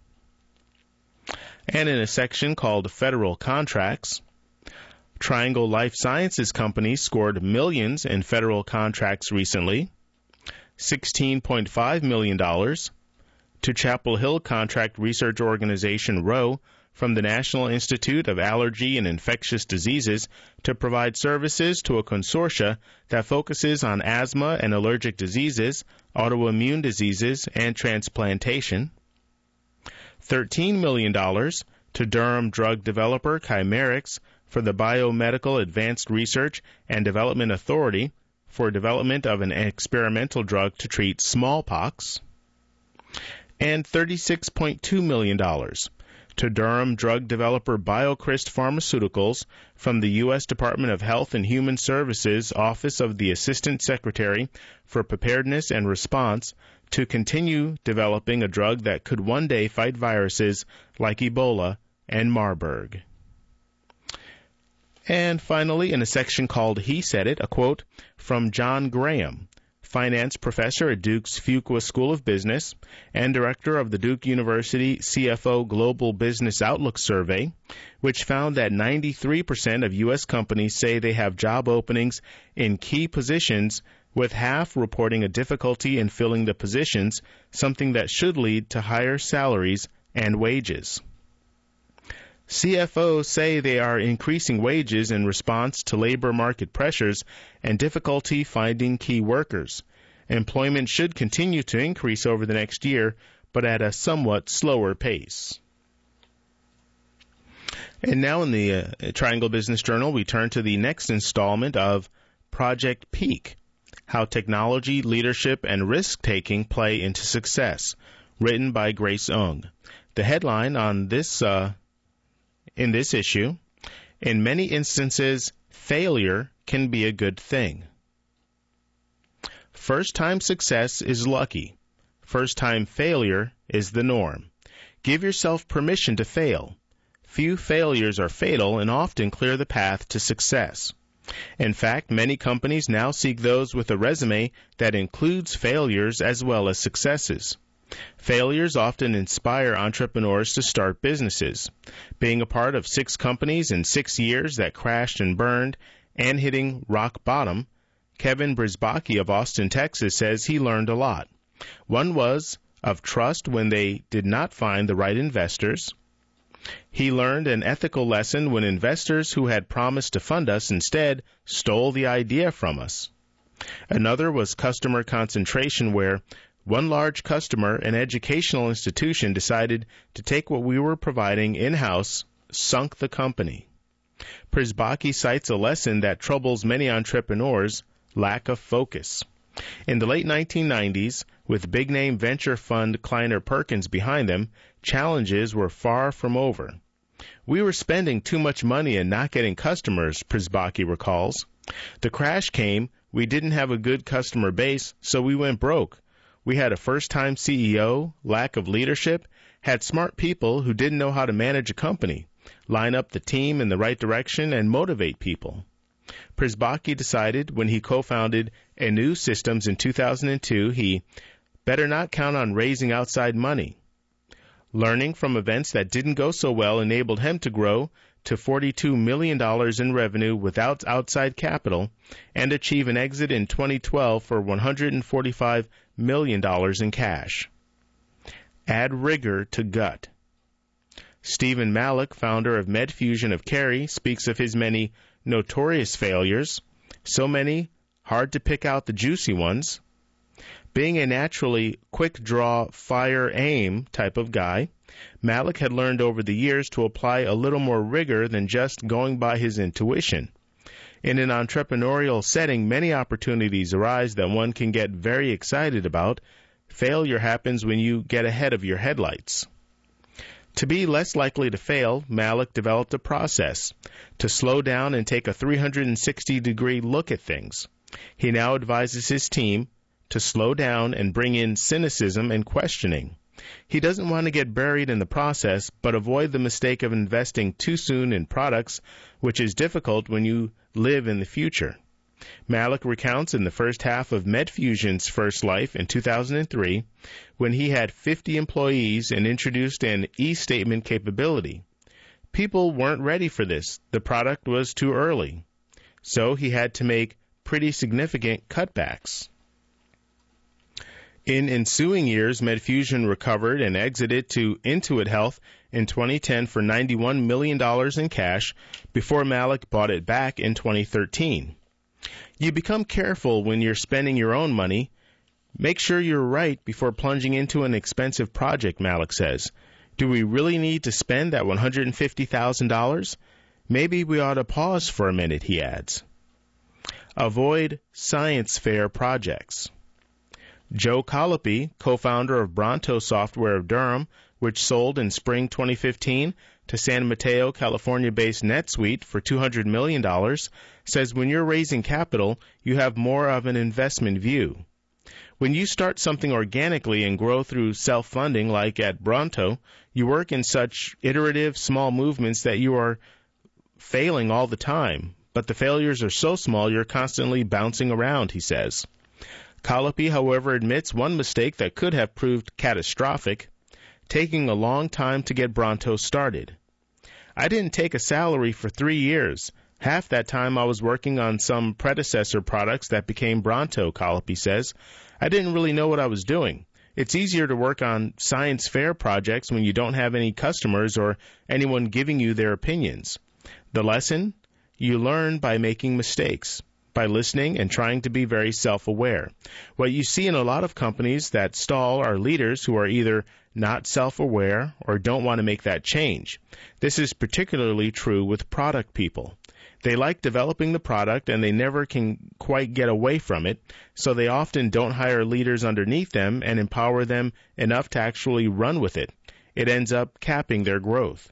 And in a section called Federal Contracts, Triangle Life Sciences Company scored millions in federal contracts recently, sixteen point five million dollars, to Chapel Hill contract research organization R O W from the National Institute of Allergy and Infectious Diseases to provide services to a consortia that focuses on asthma and allergic diseases, autoimmune diseases, and transplantation. thirteen million dollars to Durham drug developer Chimerix for the Biomedical Advanced Research and Development Authority for development of an experimental drug to treat smallpox. And thirty-six point two million dollars to Durham drug developer BioCryst Pharmaceuticals from the U S Department of Health and Human Services Office of the Assistant Secretary for Preparedness and Response to continue developing a drug that could one day fight viruses like Ebola and Marburg. And finally, in a section called He Said It, a quote from John Graham, finance professor at Duke's Fuqua School of Business and director of the Duke University C F O Global Business Outlook Survey, which found that ninety-three percent of U S companies say they have job openings in key positions, with half reporting a difficulty in filling the positions, something that should lead to higher salaries and wages. C F Os say they are increasing wages in response to labor market pressures and difficulty finding key workers. Employment should continue to increase over the next year, but at a somewhat slower pace. And now in the uh, Triangle Business Journal, we turn to the next installment of Project Peak, How Technology, Leadership, and Risk-Taking Play into Success, written by Grace Ung. The headline on this uh, in this issue, in many instances, failure can be a good thing. First-time success is lucky. First-time failure is the norm. Give yourself permission to fail. Few failures are fatal and often clear the path to success. In fact, many companies now seek those with a resume that includes failures as well as successes. Failures often inspire entrepreneurs to start businesses. Being a part of six companies in six years that crashed and burned and hitting rock bottom, Kevin Brzezbacki of Austin, Texas, says he learned a lot. One was of trust when they did not find the right investors. He learned an ethical lesson when investors who had promised to fund us instead stole the idea from us. Another was customer concentration, where one large customer, an educational institution, decided to take what we were providing in-house, sunk the company. Brzezbacki cites a lesson that troubles many entrepreneurs: lack of focus. In the late nineteen nineties, with big-name venture fund Kleiner Perkins behind them, challenges were far from over. We were spending too much money and not getting customers, Brzezbacki recalls. The crash came, we didn't have a good customer base, so we went broke. We had a first-time C E O, lack of leadership, had smart people who didn't know how to manage a company, line up the team in the right direction, and motivate people. Brzezbacki decided when he co-founded Anu Systems in two thousand two, he better not count on raising outside money. Learning from events that didn't go so well enabled him to grow to forty-two million dollars in revenue without outside capital and achieve an exit in twenty twelve for one hundred forty-five million dollars in cash. Add rigor to gut. Stephen Malik, founder of MedFusion of Cary, speaks of his many notorious failures, so many, hard to pick out the juicy ones. Being a naturally quick-draw, fire-aim type of guy, Malik had learned over the years to apply a little more rigor than just going by his intuition. In an entrepreneurial setting, many opportunities arise that one can get very excited about. Failure happens when you get ahead of your headlights. To be less likely to fail, Malik developed a process to slow down and take a three hundred sixty degree look at things. He now advises his team to slow down and bring in cynicism and questioning. He doesn't want to get buried in the process, but avoid the mistake of investing too soon in products, which is difficult when you live in the future. Malik recounts in the first half of MedFusion's first life in two thousand three, when he had fifty employees and introduced an e-statement capability. People weren't ready for this. The product was too early. So he had to make pretty significant cutbacks. In ensuing years, Medfusion recovered and exited to Intuit Health in twenty ten for ninety-one million dollars in cash before Malik bought it back in twenty thirteen. You become careful when you're spending your own money. Make sure you're right before plunging into an expensive project, Malik says. Do we really need to spend that one hundred fifty thousand dollars? Maybe we ought to pause for a minute, he adds. Avoid science fair projects. Joe Colopy, co-founder of Bronto Software of Durham, which sold in spring twenty fifteen to San Mateo, California-based NetSuite for two hundred million dollars, says when you're raising capital, you have more of an investment view. When you start something organically and grow through self-funding like at Bronto, you work in such iterative, small movements that you are failing all the time. But the failures are so small you're constantly bouncing around, he says. Colopy, however, admits one mistake that could have proved catastrophic, taking a long time to get Bronto started. I didn't take a salary for three years. Half that time I was working on some predecessor products that became Bronto, Colopy says. I didn't really know what I was doing. It's easier to work on science fair projects when you don't have any customers or anyone giving you their opinions. The lesson? You learn by making mistakes, by listening and trying to be very self-aware. What you see in a lot of companies that stall are leaders who are either not self-aware or don't want to make that change. This is particularly true with product people. They like developing the product and they never can quite get away from it, so they often don't hire leaders underneath them and empower them enough to actually run with it. It ends up capping their growth.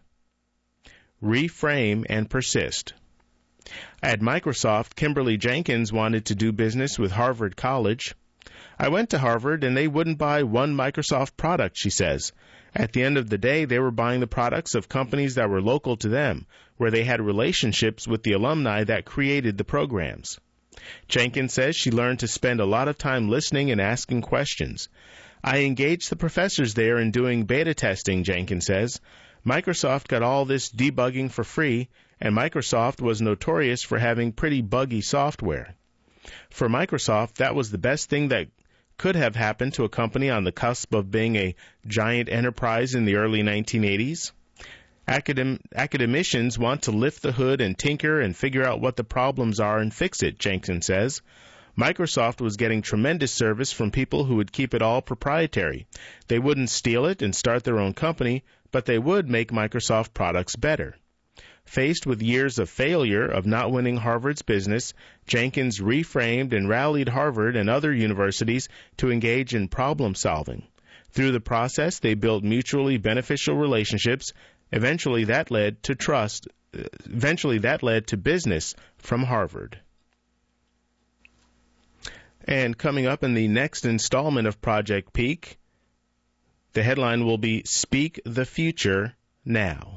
Reframe and persist. At Microsoft, Kimberly Jenkins wanted to do business with Harvard College. I went to Harvard and they wouldn't buy one Microsoft product, she says. At the end of the day, they were buying the products of companies that were local to them, where they had relationships with the alumni that created the programs. Jenkins says she learned to spend a lot of time listening and asking questions. I engaged the professors there in doing beta testing, Jenkins says. Microsoft got all this debugging for free, and Microsoft was notorious for having pretty buggy software. For Microsoft, that was the best thing that could have happened to a company on the cusp of being a giant enterprise in the early nineteen eighties. Academ- academicians want to lift the hood and tinker and figure out what the problems are and fix it, Jenkins says. Microsoft was getting tremendous service from people who would keep it all proprietary. They wouldn't steal it and start their own company, but they would make Microsoft products better. Faced with years of failure of not winning Harvard's business, Jenkins reframed and rallied Harvard and other universities to engage in problem solving. Through the process, they built mutually beneficial relationships. Eventually that led to trust. Eventually that led to business from Harvard. And coming up in the next installment of Project Peak, the headline will be Speak the Future Now.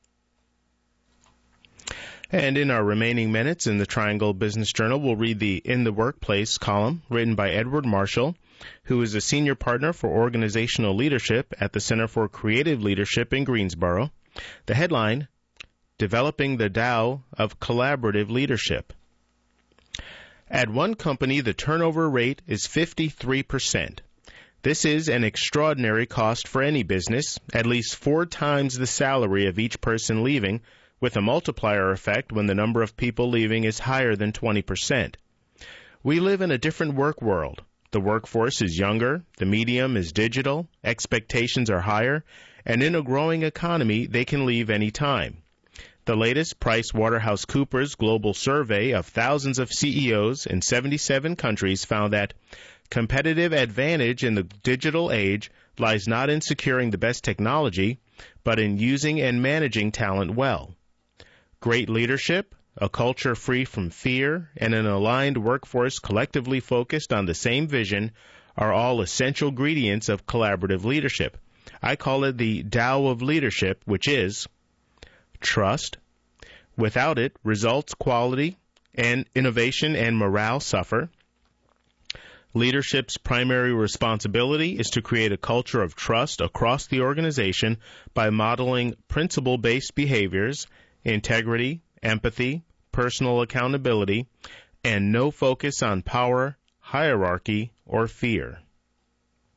And in our remaining minutes in the Triangle Business Journal, we'll read the In the Workplace column written by Edward Marshall, who is a senior partner for organizational leadership at the Center for Creative Leadership in Greensboro. The headline, Developing the Tao of Collaborative Leadership. At one company, the turnover rate is fifty-three percent. This is an extraordinary cost for any business, at least four times the salary of each person leaving, with a multiplier effect when the number of people leaving is higher than twenty percent. We live in a different work world. The workforce is younger, the medium is digital, expectations are higher, and in a growing economy, they can leave any time. The latest PricewaterhouseCoopers global survey of thousands of C E Os in seventy-seven countries found that competitive advantage in the digital age lies not in securing the best technology, but in using and managing talent well. Great leadership, a culture free from fear, and an aligned workforce collectively focused on the same vision are all essential ingredients of collaborative leadership. I call it the Tao of leadership, which is trust. Without it, results, quality, and innovation and morale suffer. Leadership's primary responsibility is to create a culture of trust across the organization by modeling principle-based behaviors, integrity, empathy, personal accountability, and no focus on power, hierarchy, or fear.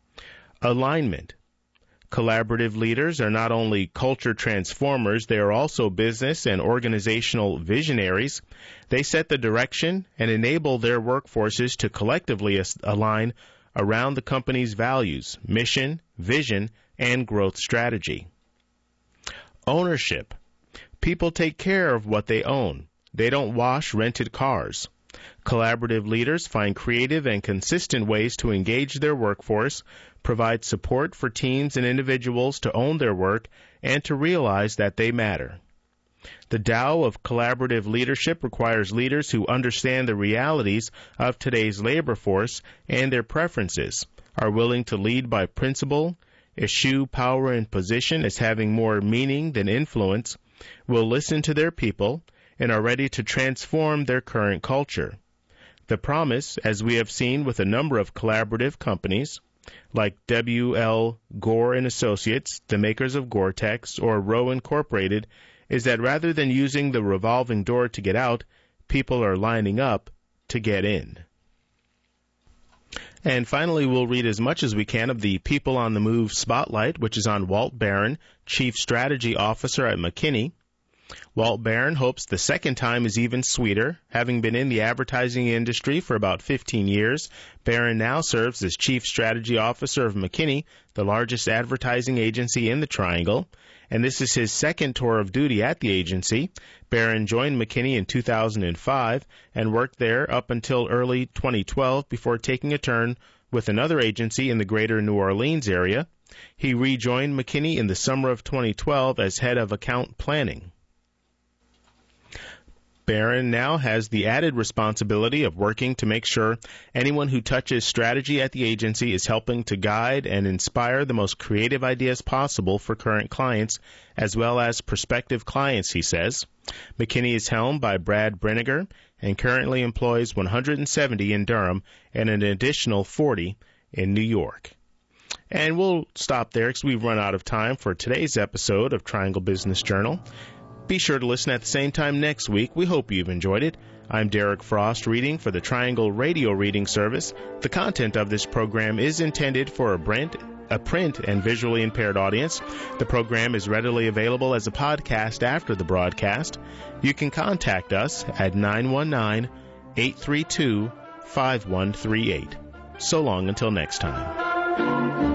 Alignment. Collaborative leaders are not only culture transformers, they are also business and organizational visionaries. They set the direction and enable their workforces to collectively align around the company's values, mission, vision, and growth strategy. Ownership. People take care of what they own. They don't wash rented cars. Collaborative leaders find creative and consistent ways to engage their workforce, provide support for teams and individuals to own their work, and to realize that they matter. The Tao of collaborative leadership requires leaders who understand the realities of today's labor force and their preferences, are willing to lead by principle, eschew power and position as having more meaning than influence, will listen to their people, and are ready to transform their current culture. The promise, as we have seen with a number of collaborative companies, like W L. Gore and Associates, the makers of Gore-Tex, or Rowe Incorporated, is that rather than using the revolving door to get out, people are lining up to get in. And finally, we'll read as much as we can of the People on the Move Spotlight, which is on Walt Barron, Chief Strategy Officer at McKinney. Walt Barron hopes the second time is even sweeter. Having been in the advertising industry for about fifteen years, Barron now serves as Chief Strategy Officer of McKinney, the largest advertising agency in the Triangle. And this is his second tour of duty at the agency. Barron joined McKinney in two thousand five and worked there up until early twenty twelve before taking a turn with another agency in the greater New Orleans area. He rejoined McKinney in the summer of twenty twelve as head of account planning. Barron now has the added responsibility of working to make sure anyone who touches strategy at the agency is helping to guide and inspire the most creative ideas possible for current clients as well as prospective clients, he says. McKinney is helmed by Brad Brinegar and currently employs one hundred seventy in Durham and an additional forty in New York. And we'll stop there because we've run out of time for today's episode of Triangle Business Journal. Be sure to listen at the same time next week. We hope you've enjoyed it. I'm Derek Frost reading for the Triangle Radio Reading Service. The content of this program is intended for a print, a print and visually impaired audience. The program is readily available as a podcast after the broadcast. You can contact us at nine one nine, eight three two, five one three eight. So long until next time.